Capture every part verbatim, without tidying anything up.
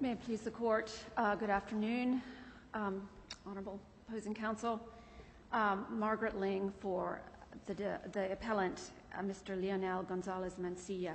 May it please the Court, uh, good afternoon, um, Honorable Opposing Counsel. Um, Margaret Ling for the, the appellant, uh, Mister Leonel Gonzalez-Mancilla.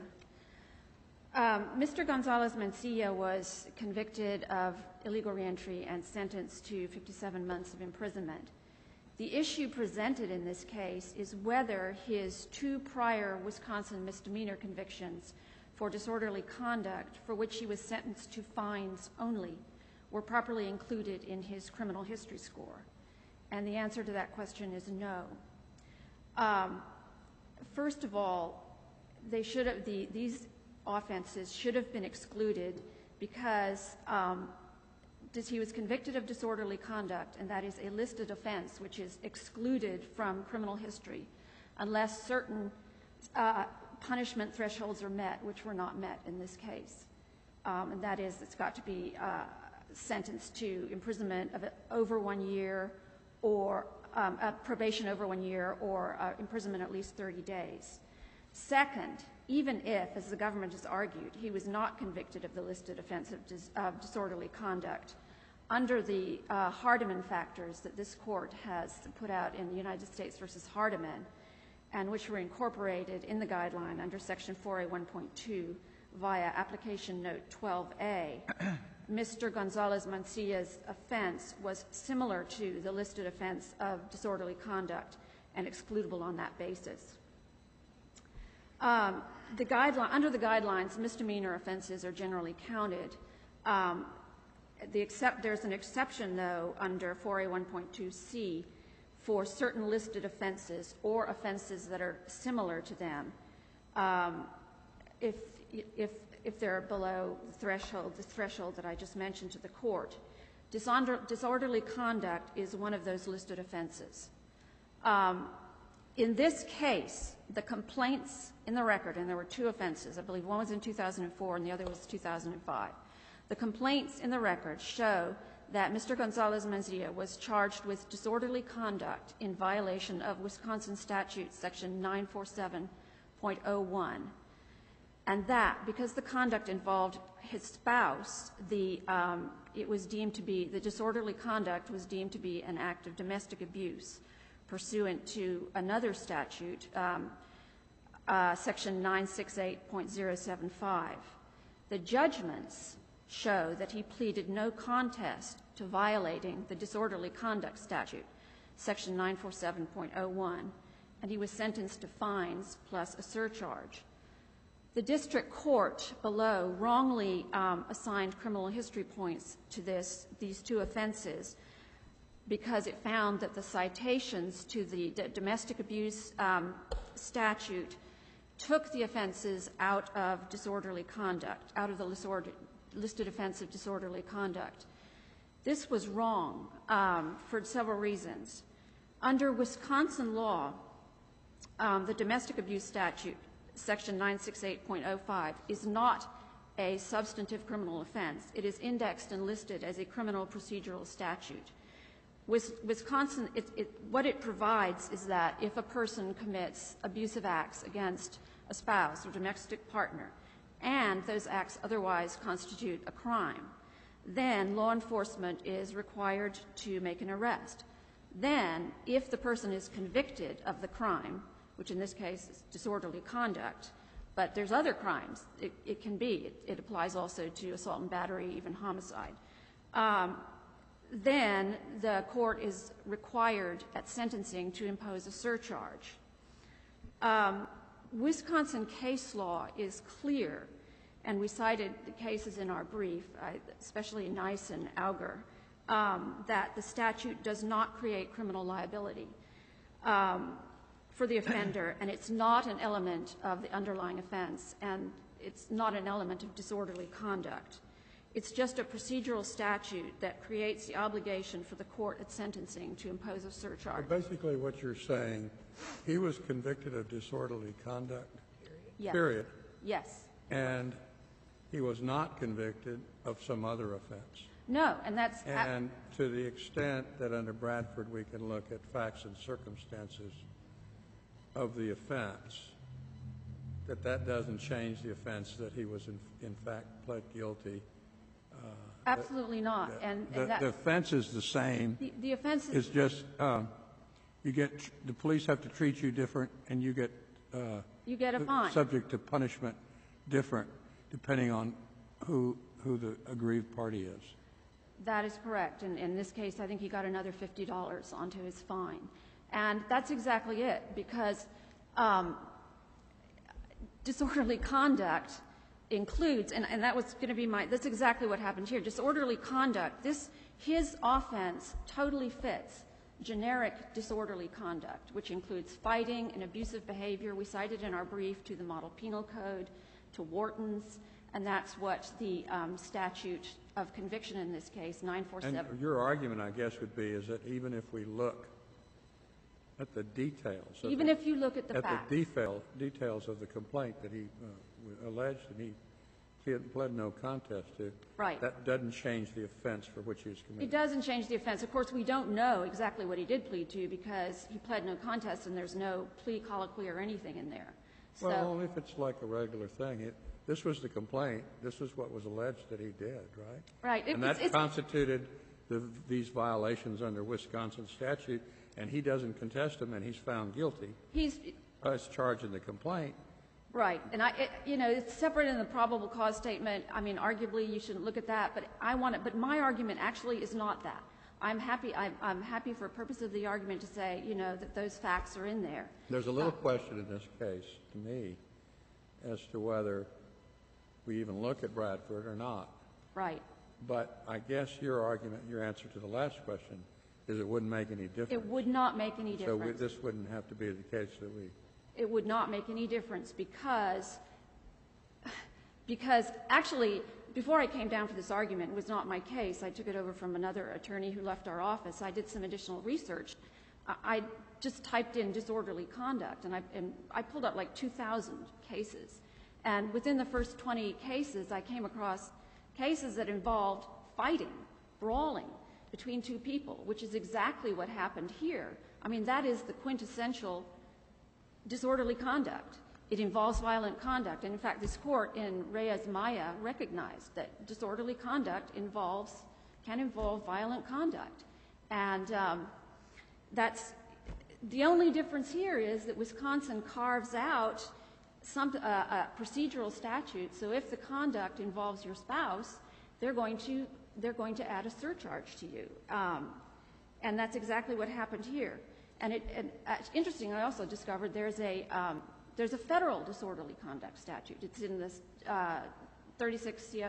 Um, Mister Gonzalez-Mancilla was convicted of illegal reentry and sentenced to fifty-seven months of imprisonment. The issue presented in this case is whether his two prior Wisconsin misdemeanor convictions for disorderly conduct, for which he was sentenced to fines only, were properly included in his criminal history score. And the answer to that question is no. Um, first of all, they should have, the, these offenses should have been excluded because um, he was convicted of disorderly conduct, and that is a listed offense which is excluded from criminal history unless certain uh, punishment thresholds are met, which were not met in this case. Um, and that is, it's got to be uh, sentenced to imprisonment of over one year or um, uh, probation over one year or uh, imprisonment at least thirty days. Second, even if, as the government has argued, he was not convicted of the listed offense of, dis of disorderly conduct, under the uh, Hardiman factors that this court has put out in the United States versus Hardiman, and which were incorporated in the guideline under Section four A one point two via Application Note twelve A, Mister Gonzalez-Mancilla's offense was similar to the listed offense of disorderly conduct and excludable on that basis. Um, the guideline, under the guidelines, misdemeanor offenses are generally counted. Um, the except, there's an exception, though, under four A one point two C for certain listed offenses or offenses that are similar to them, um, if, if, if they're below the threshold, the threshold that I just mentioned to the court. Disorder, disorderly conduct is one of those listed offenses. Um, in this case, the complaints in the record, and there were two offenses, I believe one was in two thousand four and the other was two thousand five. The complaints in the record show that Mister Gonzalez-Mancilla was charged with disorderly conduct in violation of Wisconsin Statute Section nine forty-seven point oh one, and that because the conduct involved his spouse, the um, it was deemed to be the disorderly conduct was deemed to be an act of domestic abuse, pursuant to another statute, um, uh, Section nine sixty-eight point oh seven five. The judgments show that he pleaded no contest to violating the disorderly conduct statute, Section nine forty-seven point oh one, and he was sentenced to fines plus a surcharge. The district court below wrongly um, assigned criminal history points to this, these two offenses because it found that the citations to the d domestic abuse um, statute took the offenses out of disorderly conduct, out of the disorder listed offense of disorderly conduct. This was wrong um, for several reasons. Under Wisconsin law, um, the domestic abuse statute, Section nine sixty-eight point oh five, is not a substantive criminal offense. It is indexed and listed as a criminal procedural statute. Wisconsin, it, it, what it provides is that if a person commits abusive acts against a spouse or domestic partner, and those acts otherwise constitute a crime, then law enforcement is required to make an arrest. Then, if the person is convicted of the crime, which in this case is disorderly conduct, but there's other crimes, it, it can be, it, it applies also to assault and battery, even homicide, um, then the court is required at sentencing to impose a surcharge. Um, Wisconsin case law is clear, and we cited the cases in our brief, uh, especially Nice and Auger, um, that the statute does not create criminal liability um, for the offender, and it's not an element of the underlying offense, and it's not an element of disorderly conduct. It's just a procedural statute that creates the obligation for the court at sentencing to impose a surcharge. So basically what you're saying, he was convicted of disorderly conduct, Yes. period. Yes. And he was not convicted of some other offense. No, and that's... And to the extent that under Bradford we can look at facts and circumstances of the offense, that that doesn't change the offense that he was in, in fact pled guilty uh, Absolutely not. And, The and that, the offense is the same. the, the offense It's is, just, um, you get, the police have to treat you different, and you get uh, you get a fine. subject to punishment different, depending on who, who the aggrieved party is. That is correct. And in this case, I think he got another fifty dollars onto his fine. And that's exactly it, because um, disorderly conduct includes, and, and that was going to be my, that's exactly what happened here. Disorderly conduct, this, his offense totally fits generic disorderly conduct, which includes fighting and abusive behavior. We cited in our brief to the Model Penal Code, to Wharton's, and that's what the um, statute of conviction in this case, nine forty-seven. And your argument, I guess, would be is that even if we look at the details, of Even the- if you look at the at facts. the detail, details of the complaint that he uh, alleged and he pled- pled no contest to, Right. that doesn't change the offense for which he was It committed. doesn't change the offense. Of course, we don't know exactly what he did plead to because he pled no contest and there's no plea colloquy or anything in there. So, Well, only if it's like a regular thing. It, this was the complaint. This was what was alleged that he did, right? right. It, And it's, that it's, constituted the, these violations under Wisconsin statute, and he doesn't contest them, and he's found guilty he's, as charged in the complaint. right. And I, it, you know, it's separate in the probable cause statement. I mean, arguably you shouldn't look at that, but I want it, but my argument actually is not that. I'm happy, I'm, I'm happy for purpose of the argument to say, you know, that those facts are in there. There's a little question in this case, to me, as to whether we even look at Bradford or not. Right. But I guess your argument, your answer to the last question, is it wouldn't make any difference. It would not make any So we, difference. this wouldn't have to be the case that we... It would not make any difference because, because actually, before I came down for this argument, it was not my case. I took it over from another attorney who left our office. I did some additional research. I, I just typed in disorderly conduct, and I, and I pulled up like two thousand cases. And within the first twenty cases, I came across cases that involved fighting, brawling between two people, which is exactly what happened here. I mean, that is the quintessential disorderly conduct. It involves violent conduct. And in fact, this court in Reyes-Maya recognized that disorderly conduct involves, can involve violent conduct. And um, that's, the only difference here is that Wisconsin carves out some uh, uh, procedural statute. So if the conduct involves your spouse, they're going to, they're going to add a surcharge to you. Um, and that's exactly what happened here. And, it, and uh, interesting, I also discovered there's a, um, there's a federal disorderly conduct statute. It's in this uh, thirty-six C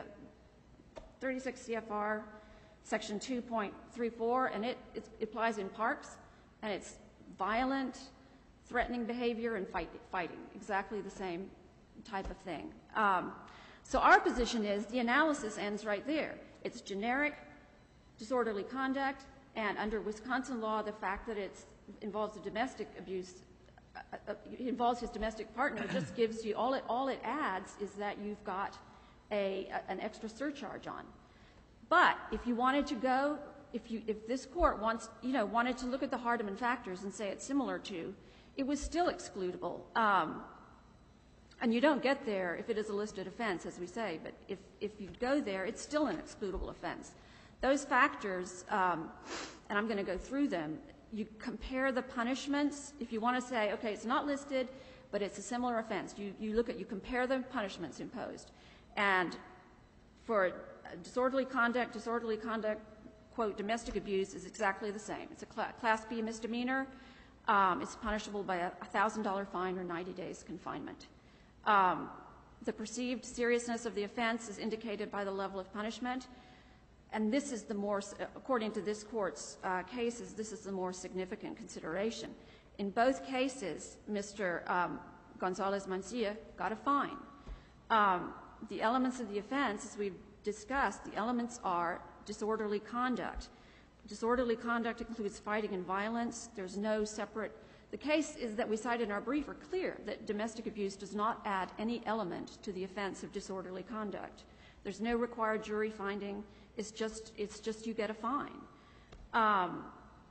F R section two point three four, and it, it applies in parks, and it's violent, threatening behavior, and fight, fighting, exactly the same type of thing. Um, so our position is the analysis ends right there. It's generic disorderly conduct, and under Wisconsin law, the fact that it's involves a domestic abuse, uh, uh, involves his domestic partner, just gives you, all it, all it adds is that you've got a, a, an extra surcharge on. But if you wanted to go, if you, if this court wants, you know, wanted to look at the Hardeman factors and say it's similar to, it was still excludable. Um, and you don't get there if it is a listed offense, as we say, but if, if you go there, it's still an excludable offense. Those factors, um, and I'm going to go through them, you compare the punishments. If you want to say, okay, it's not listed, but it's a similar offense, you, you look at, you compare the punishments imposed. And for disorderly conduct, disorderly conduct, quote, domestic abuse is exactly the same. It's a cl Class B misdemeanor. Um, it's punishable by a one thousand dollar fine or ninety days confinement. Um, the perceived seriousness of the offense is indicated by the level of punishment. And this is the more, according to this court's uh, cases, this is the more significant consideration. In both cases, Mister Um, Gonzalez-Mancia got a fine. Um, the elements of the offense, as we've discussed, the elements are disorderly conduct. Disorderly conduct includes fighting and violence. There's no separate. The case is that we cite in our brief are clear that domestic abuse does not add any element to the offense of disorderly conduct. There's no required jury finding. It's just, it's just you get a fine. Um,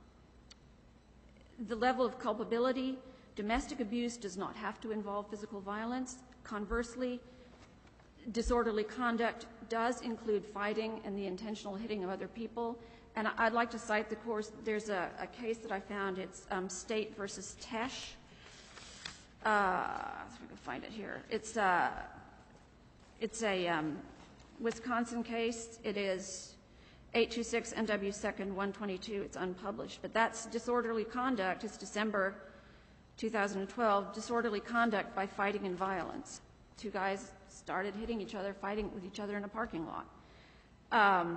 the level of culpability, domestic abuse does not have to involve physical violence. Conversely, disorderly conduct does include fighting and the intentional hitting of other people. And I'd like to cite the course. There's a, a case that I found. It's um, State versus Tesh. Uh, if I can find it here. It's, uh, it's a um, Wisconsin case. It is eight two six N W second one twenty-two. It's unpublished. But that's disorderly conduct. It's December two thousand twelve. Disorderly conduct by fighting and violence. Two guys started hitting each other, fighting with each other in a parking lot. Um,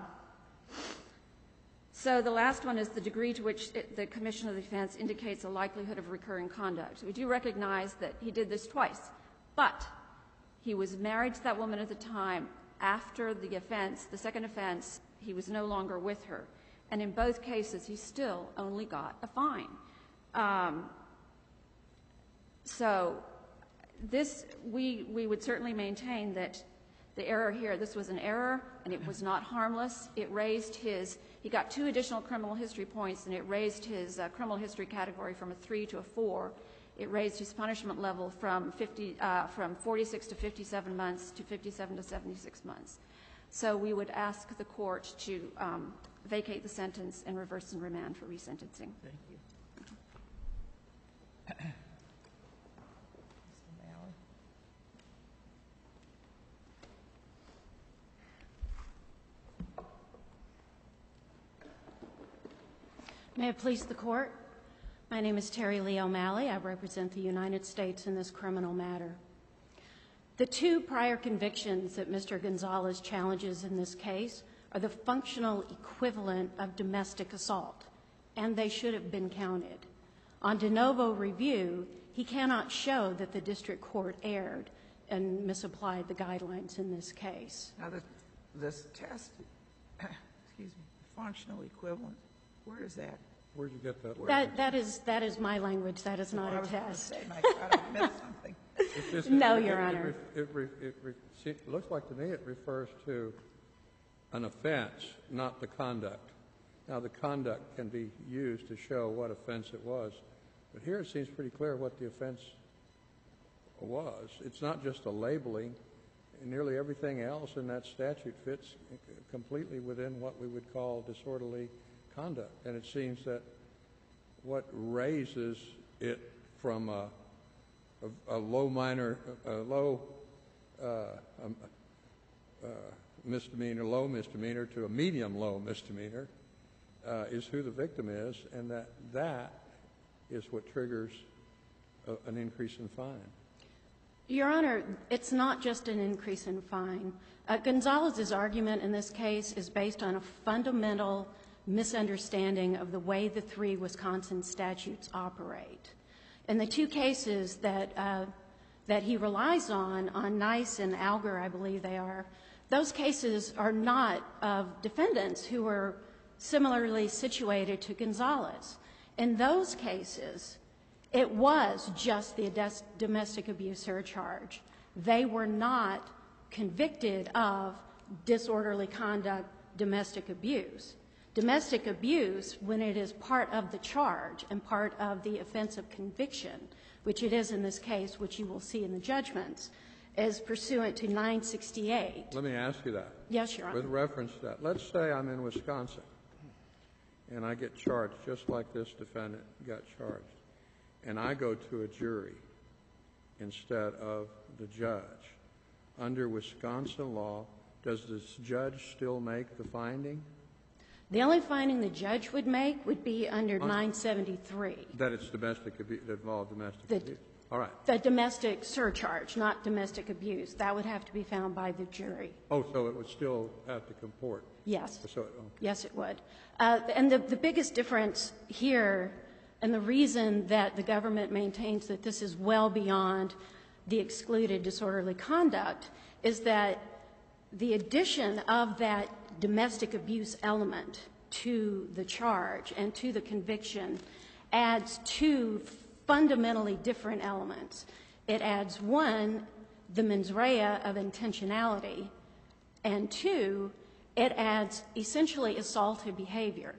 So the last one is the degree to which it, the commission of the offense indicates a likelihood of recurring conduct. We do recognize that he did this twice, but he was married to that woman at the time. After the offense, the second offense, he was no longer with her. And in both cases, he still only got a fine. Um, so this, we, we would certainly maintain that the error here, this was an error, and it was not harmless. It raised his, he got two additional criminal history points, and it raised his uh, criminal history category from a three to a four. It raised his punishment level from fifty, uh, from forty-six to fifty-seven months to fifty-seven to seventy-six months. So we would ask the court to um, vacate the sentence and reverse and remand for resentencing. Thank you. May it please the court. My name is Terry Lee O'Malley. I represent the United States in this criminal matter. The two prior convictions that Mister Gonzalez challenges in this case are the functional equivalent of domestic assault, and they should have been counted. On de novo review, he cannot show that the district court erred and misapplied the guidelines in this case. Now, the, this test, excuse me, functional equivalent, where is that? Where'd you get that? That, that is that is my language. That is not Well, I a was gonna test. say, I thought I missed something. It's just- No, it- Your it- Honor. It, it, re- it, re- see, it looks like to me it refers to an offense, not the conduct. Now, the conduct can be used to show what offense it was, but here it seems pretty clear what the offense was. It's not just a labeling. Nearly everything else in that statute fits completely within what we would call disorderly conduct, and it seems that what raises it from a, a, a low minor, a low uh, um, uh, misdemeanor, low misdemeanor to a medium low misdemeanor uh, is who the victim is, and that that is what triggers a, an increase in fine. Your Honor, it's not just an increase in fine. Uh, Gonzalez's argument in this case is based on a fundamental misunderstanding of the way the three Wisconsin statutes operate. In the two cases that uh, that he relies on, on Nice and Alger, I believe they are, those cases are not of defendants who are similarly situated to Gonzalez. In those cases, it was just the domestic abuse surcharge. They were not convicted of disorderly conduct, domestic abuse. Domestic abuse, when it is part of the charge and part of the offense of conviction, which it is in this case, which you will see in the judgments, is pursuant to nine sixty-eight. Let me ask you that. Yes, Your Honor. With reference to that, let's say I'm in Wisconsin and I get charged just like this defendant got charged, and I go to a jury instead of the judge. Under Wisconsin law, does this judge still make the finding? The only finding the judge would make would be under nine seventy-three. That it's domestic abuse, that involved domestic The- abuse? All right. The domestic surcharge, not domestic abuse. That would have to be found by the jury. Oh, so it would still have to comport? Yes. So, oh. Yes, it would. Uh, and the, the biggest difference here, and the reason that the government maintains that this is well beyond the excluded disorderly conduct, is that the addition of that domestic abuse element to the charge and to the conviction adds two fundamentally different elements. It adds, one, the mens rea of intentionality, and two, it adds essentially assaultive behavior.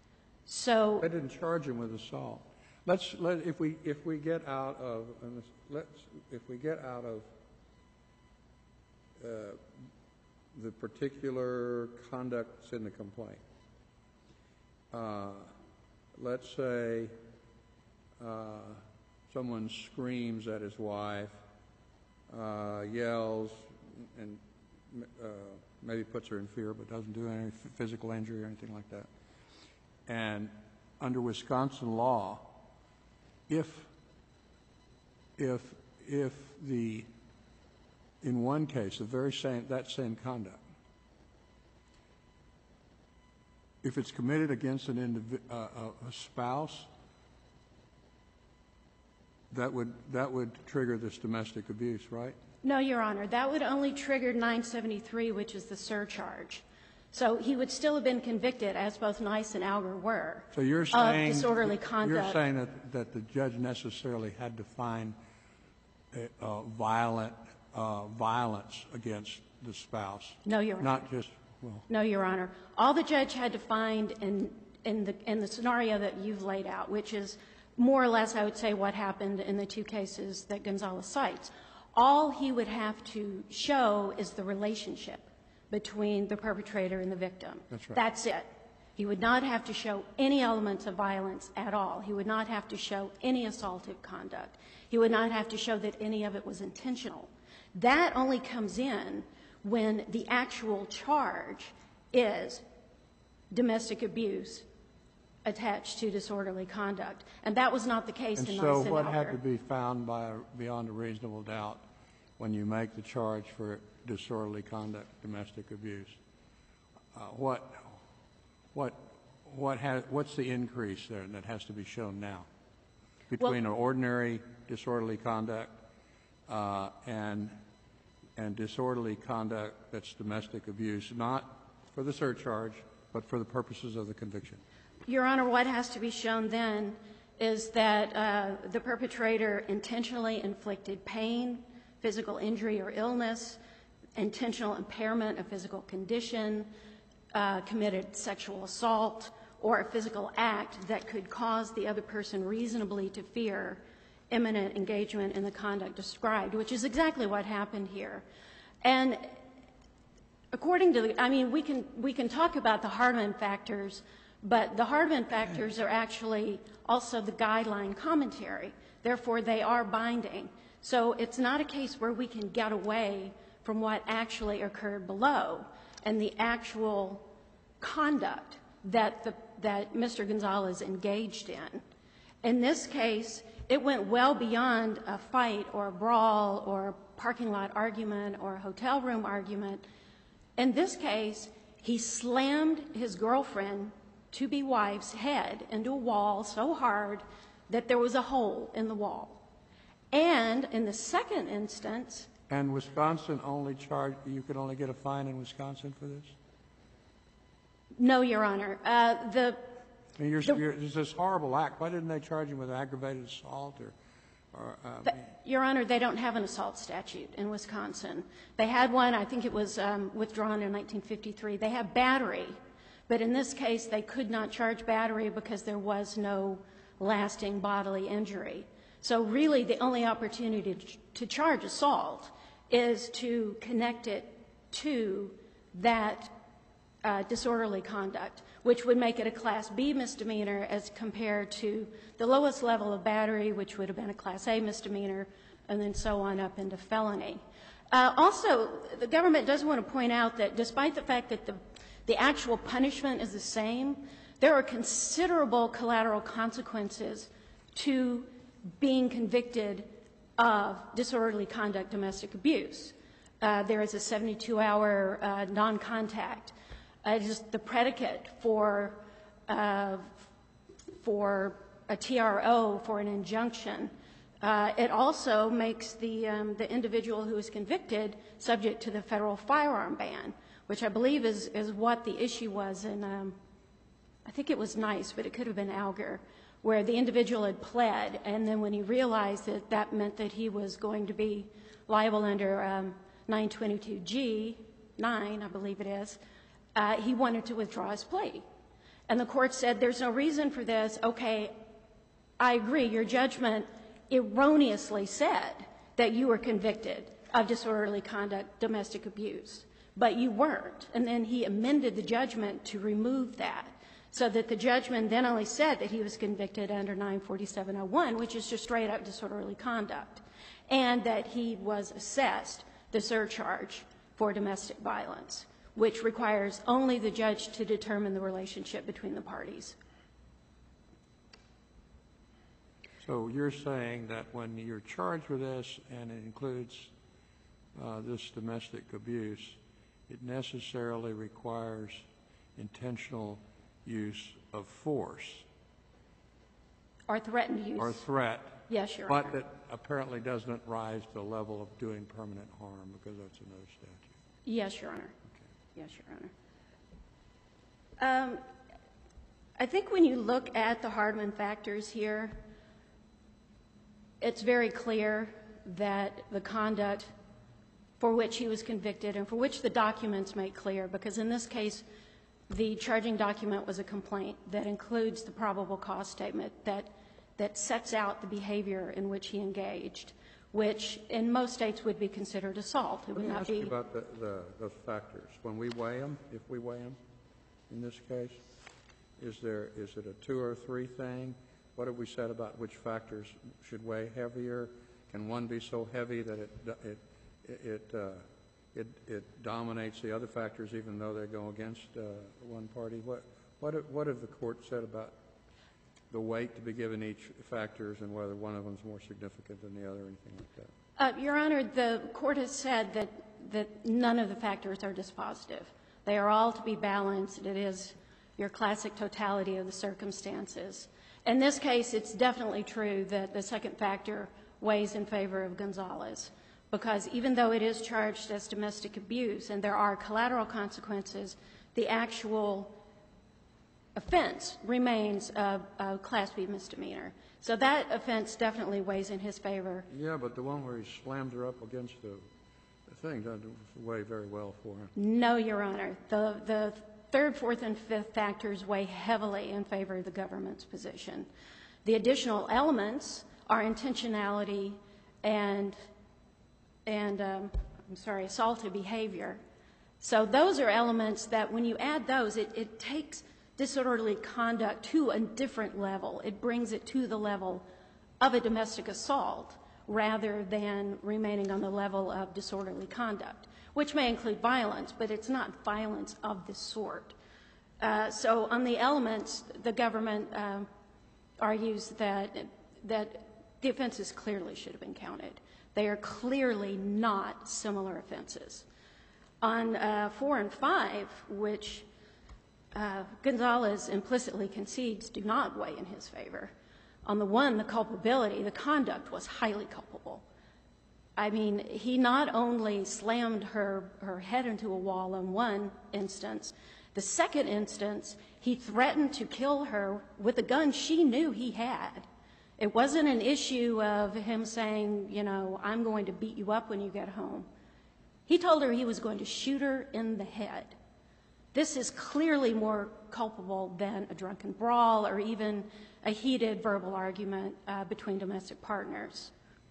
So I didn't charge him with assault. Let's let if we if we get out of and let's if we get out of uh, the particular conduct that's in the complaint. Uh, let's say uh, someone screams at his wife, uh, yells, and uh, maybe puts her in fear, but doesn't do any physical injury or anything like that. And under Wisconsin law, if if if the in one case the very same that same conduct, if it's committed against an indivi- uh, a spouse, that would that would trigger this domestic abuse, right? No, Your Honor. That would only trigger nine seventy-three, which is the surcharge. So he would still have been convicted, as both Nice and Alger were, So you're saying of disorderly conduct. You're saying that, that the judge necessarily had to find a, a violent uh, violence against the spouse. No, Your Honor. Not just well. No, Your Honor. All the judge had to find in in the in the scenario that you've laid out, which is more or less, I would say, what happened in the two cases that Gonzalez cites. All he would have to show is the relationship between the perpetrator and the victim. That's right. That's it. He would not have to show any elements of violence at all. He would not have to show any assaultive conduct. He would not have to show that any of it was intentional. That only comes in when the actual charge is domestic abuse attached to disorderly conduct. And that was not the case And in so Nice and what Alger. had to be found by a, beyond a reasonable doubt when you make the charge for disorderly conduct, domestic abuse? Uh, what, what, what has, what's the increase there that has to be shown now between Well, an ordinary disorderly conduct uh, and and disorderly conduct that's domestic abuse, not for the surcharge, but for the purposes of the conviction? Your Honor, what has to be shown then is that uh, the perpetrator intentionally inflicted pain, physical injury or illness, intentional impairment of physical condition, uh, committed sexual assault, or a physical act that could cause the other person reasonably to fear imminent engagement in the conduct described, which is exactly what happened here. And according to the, I mean, we can, we can talk about the Hardman factors, but the Hardman factors are actually also the guideline commentary. Therefore, they are binding. So it's not a case where we can get away from what actually occurred below and the actual conduct that, the, that Mister Gonzalez engaged in. In this case, it went well beyond a fight or a brawl or a parking lot argument or a hotel room argument. In this case, he slammed his girlfriend, to-be wife's head into a wall so hard that there was a hole in the wall. And in the second instance... And Wisconsin only charged, you could only get a fine in Wisconsin for this? No, Your Honor. Uh, the, I mean, you're, the, you're, there's this horrible act. Why didn't they charge him with aggravated assault or... or uh, the, Your Honor, they don't have an assault statute in Wisconsin. They had one, I think it was um, withdrawn in nineteen fifty-three. They have battery. But in this case, they could not charge battery because there was no lasting bodily injury. So really, the only opportunity to, to charge assault is to connect it to that uh, disorderly conduct, which would make it a Class B misdemeanor as compared to the lowest level of battery, which would have been a Class A misdemeanor, and then so on up into felony. Uh, also, the government does want to point out that despite the fact that the The actual punishment is the same. There are considerable collateral consequences to being convicted of disorderly conduct domestic abuse. Uh, there is a seventy-two hour uh, non-contact. Uh, just the predicate for, uh, for a T R O, for an injunction. Uh, it also makes the, um, the individual who is convicted subject to the federal firearm ban, which I believe is, is what the issue was in, um, I think it was Nice, but it could have been Alger, where the individual had pled, and then when he realized that that meant that he was going to be liable under um, nine twenty-two G, nine, I believe it is, uh, he wanted to withdraw his plea. And the court said, there's no reason for this. Okay, I agree. Your judgment erroneously said that you were convicted of disorderly conduct, domestic abuse. but you weren't. And then he amended the judgment to remove that, so that the judgment then only said that he was convicted under nine forty-seven oh one, which is just straight up disorderly conduct, and that he was assessed the surcharge for domestic violence, which requires only the judge to determine the relationship between the parties. So you're saying that when you're charged with this and it includes uh, this domestic abuse, it necessarily requires intentional use of force. Or threatened use. Or threat. Yes, Your But Honor. that apparently doesn't rise to the level of doing permanent harm, because that's another statute. Yes, Your Honor. Okay. Yes, Your Honor. Um, I think when you look at the Hardman factors here, it's very clear that the conduct for which he was convicted and for which the documents make clear, because in this case, the charging document was a complaint that includes the probable cause statement that, that sets out the behavior in which he engaged, which in most states would be considered assault. It Let would me not ask be. you about the, the, those factors. When we weigh them, if we weigh them in this case, is there, is it a two or three thing? What have we said about which factors should weigh heavier? Can one be so heavy that it, it, it, uh, it, it dominates the other factors even though they go against uh, one party? What, what, have, what have the court said about the weight to be given each factors and whether one of them is more significant than the other or anything like that? Uh, Your Honor, the court has said that, that none of the factors are dispositive. They are all to be balanced. It is your classic totality of the circumstances. In this case, it's definitely true that the second factor weighs in favor of Gonzalez, because even though it is charged as domestic abuse and there are collateral consequences, the actual offense remains a, a Class B misdemeanor. So that offense definitely weighs in his favor. Yeah, but the one where he slams her up against the, the thing doesn't weigh very well for him. No, Your Honor. The, the third, fourth, and fifth factors weigh heavily in favor of the government's position. The additional elements are intentionality and, and um, I'm sorry, assaultive behavior. So those are elements that when you add those, it, it takes disorderly conduct to a different level. It brings it to the level of a domestic assault rather than remaining on the level of disorderly conduct, which may include violence, but it's not violence of this sort. Uh, so on the elements, the government uh, argues that, that the offenses clearly should have been counted. They are clearly not similar offenses. On uh, four and five, which uh, Gonzalez implicitly concedes do not weigh in his favor, on the one, the culpability, the conduct was highly culpable. I mean, he not only slammed her, her head into a wall in one instance, the second instance, he threatened to kill her with a gun she knew he had. It wasn't an issue of him saying, you know, I'm going to beat you up when you get home. He told her he was going to shoot her in the head. This is clearly more culpable than a drunken brawl or even a heated verbal argument uh, between domestic partners.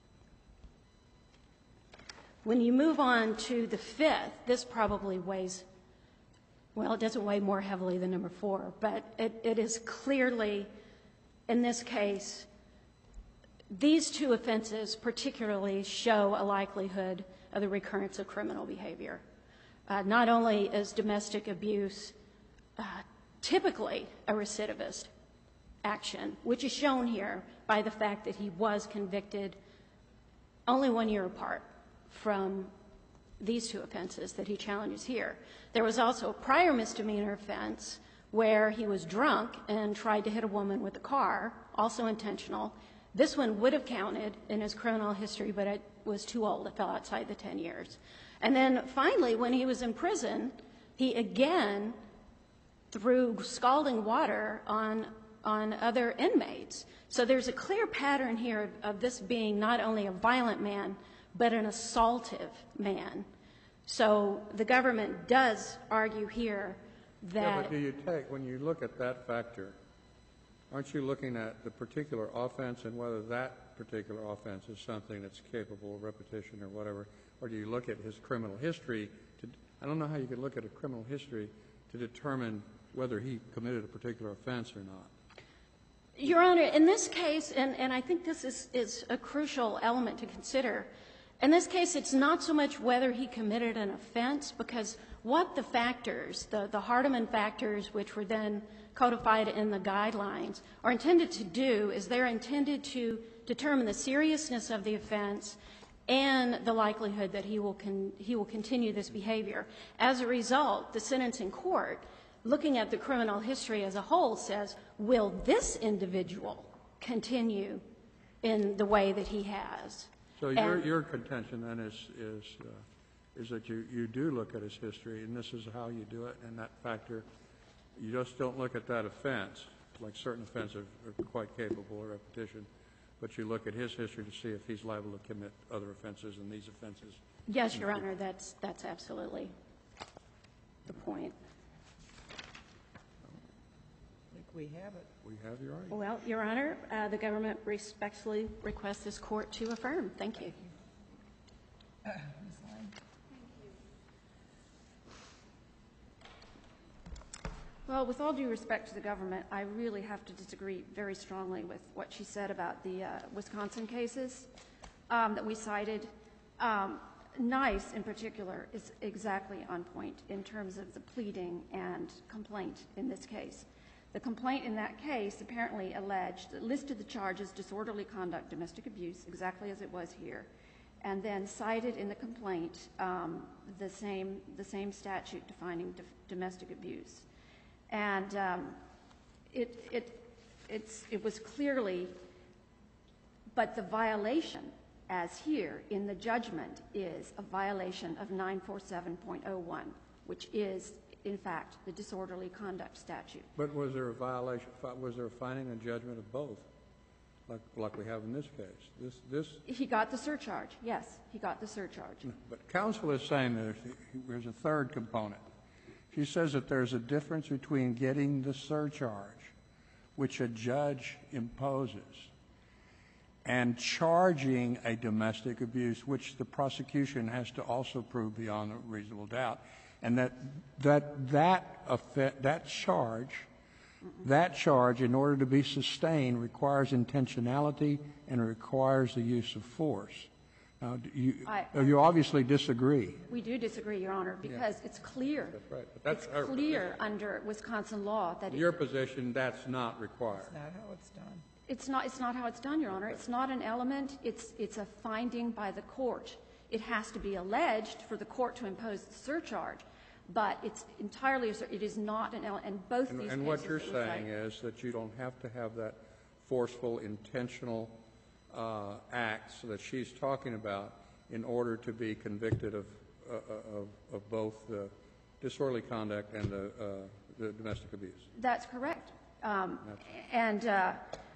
When you move on to the fifth, this probably weighs, well, it doesn't weigh more heavily than number four, but it, it is clearly, in this case, these two offenses particularly show a likelihood of the recurrence of criminal behavior. Uh, not only is domestic abuse uh, typically a recidivist action, which is shown here by the fact that he was convicted only one year apart from these two offenses that he challenges here. There was also a prior misdemeanor offense where he was drunk and tried to hit a woman with a car, also intentional. This one would have counted in his criminal history, but it was too old. It fell outside the ten years. And then finally, when he was in prison, he again threw scalding water on, on other inmates. So there's a clear pattern here of, of this being not only a violent man, but an assaultive man. So the government does argue here that... Yeah, but do you take, when you look at that factor, aren't you looking at the particular offense and whether that particular offense is something that's capable of repetition or whatever, or do you look at his criminal history? To, I don't know how you could look at a criminal history to determine whether he committed a particular offense or not. Your Honor, in this case, and, and I think this is, is a crucial element to consider, in this case it's not so much whether he committed an offense, because what the factors, the, the Hardeman factors, which were then codified in the guidelines, are intended to do is they're intended to determine the seriousness of the offense and the likelihood that he will, con, he will continue this behavior. As a result, the sentencing court, looking at the criminal history as a whole, says, will this individual continue in the way that he has? So your, your contention then is, is, uh, is that you, you do look at his history, and this is how you do it, and that factor, you just don't look at that offense, like certain offenses are quite capable of repetition, but you look at his history to see if he's liable to commit other offenses and these offenses. Yes, Your Honor, that's, that's absolutely the point. I think we have it. We have your argument. Well, Your Honor, uh, the government respectfully requests this court to affirm. Thank you. Uh, Miz Lang? Well, with all due respect to the government, I really have to disagree very strongly with what she said about the uh, Wisconsin cases um, that we cited. Um, Nice, in particular, is exactly on point in terms of the pleading and complaint in this case. The complaint in that case apparently alleged, listed the charges disorderly conduct, domestic abuse, exactly as it was here, and then cited in the complaint um, the same the same statute defining d domestic abuse. And um, it, it, it's, it was clearly, but the violation, as here in the judgment, is a violation of nine forty-seven point oh one, which is, in fact, the disorderly conduct statute. But was there a violation, was there a finding and judgment of both, like, like we have in this case? This, this. He got the surcharge, yes, he got the surcharge. But counsel is saying that there's a third component. She says that there's a difference between getting the surcharge, which a judge imposes, and charging a domestic abuse, which the prosecution has to also prove beyond a reasonable doubt, and that that that effect, that charge, that charge, in order to be sustained, requires intentionality and requires the use of force. Now, do you, I, you obviously disagree. We do disagree, Your Honor, because yeah. it's clear. That's right. But that's it's clear under Wisconsin law that your it, position that's not required. That's not how it's done. It's not, it's not how it's done, Your Honor. It's not an element. It's, it's a finding by the court. It has to be alleged for the court to impose the surcharge, but it's entirely, it is not an element. And both and, these and cases what you're that saying is that you don't have to have that forceful, intentional uh, acts that she's talking about in order to be convicted of, uh, of, of both the disorderly conduct and the, uh, the domestic abuse. That's correct. Um, and uh,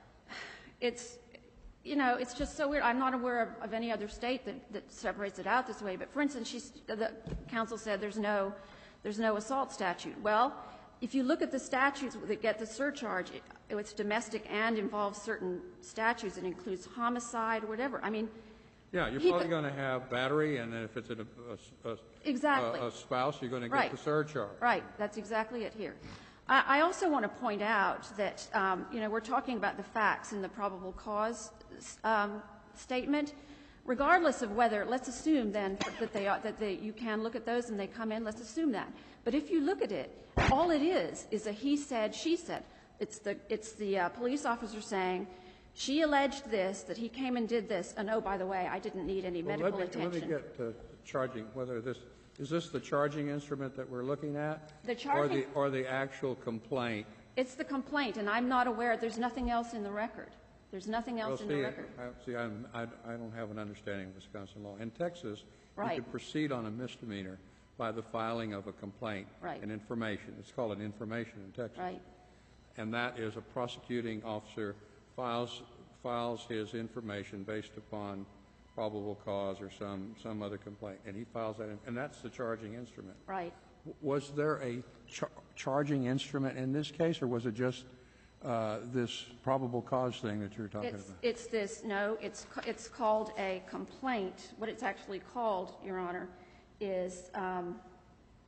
it's, you know, it's just so weird. I'm not aware of, of any other state that, that separates it out this way. But for instance, she's, the counsel said there's no, there's no assault statute. Well, if you look at the statutes that get the surcharge, it, it's domestic and involves certain statutes. It includes homicide or whatever. I mean, yeah, you're probably going to have battery, and if it's a, a, a, exactly. a, a spouse, you're going to get right. the surcharge. Right. That's exactly it here. I also want to point out that, um, you know, we're talking about the facts in the probable cause um, statement. Regardless of whether, let's assume then that they are, that they, you can look at those and they come in, let's assume that. But if you look at it, all it is is a he said, she said. It's the, it's the uh, police officer saying, she alleged this, that he came and did this, and oh, by the way, I didn't need any well, medical let me, attention. Let me get to charging, whether this, is this the charging instrument that we're looking at? The charging, or the, or the actual complaint? It's the complaint, and I'm not aware, there's nothing else in the record. There's nothing else well, in see, the record. I, see, I'm, I, I don't have an understanding of Wisconsin law. In Texas, right. you could proceed on a misdemeanor by the filing of a complaint, right. an information. It's called an information in Texas. Right. And that is a prosecuting officer files files his information based upon probable cause or some some other complaint, and he files that, in, and that's the charging instrument. Right. W was there a char charging instrument in this case, or was it just uh, this probable cause thing that you're talking it's, about? It's this. No, it's it's called a complaint. What it's actually called, Your Honor, is um,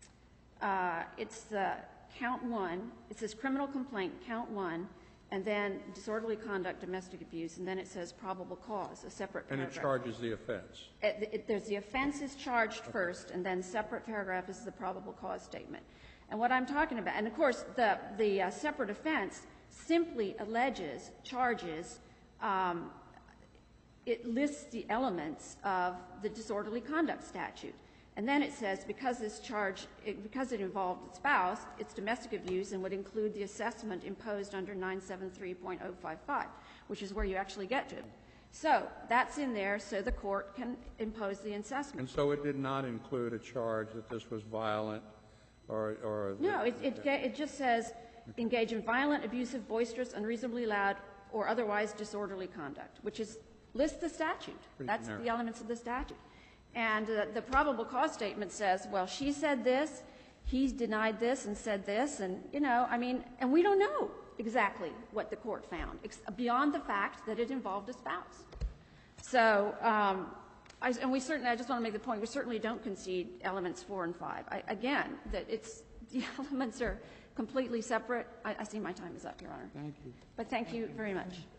uh, it's the count one. It says criminal complaint, count one, and then disorderly conduct, domestic abuse, and then it says probable cause, a separate And paragraph. it charges the offense. It, it, there's the offense is charged first, and then separate paragraph is the probable cause statement. And what I'm talking about, and of course, the, the uh, separate offense simply alleges, charges, um, it lists the elements of the disorderly conduct statute. And then it says because this charge, it, because it involved a spouse, it's domestic abuse and would include the assessment imposed under nine seventy-three point oh five five, which is where you actually get to. So that's in there so the court can impose the assessment. And so it did not include a charge that this was violent or... or No, it, it, it just says engage in violent, abusive, boisterous, unreasonably loud, or otherwise disorderly conduct, which is, lists the statute. Pretty That's generic. the elements of the statute. And uh, the probable cause statement says, well, she said this, he denied this and said this, and, you know, I mean, and we don't know exactly what the court found, ex- beyond the fact that it involved a spouse. So, um, I, and we certainly, I just want to make the point, we certainly don't concede elements four and five. I, again, that it's, the elements are completely separate. I, I see my time is up, Your Honor. Thank you. But thank you very much.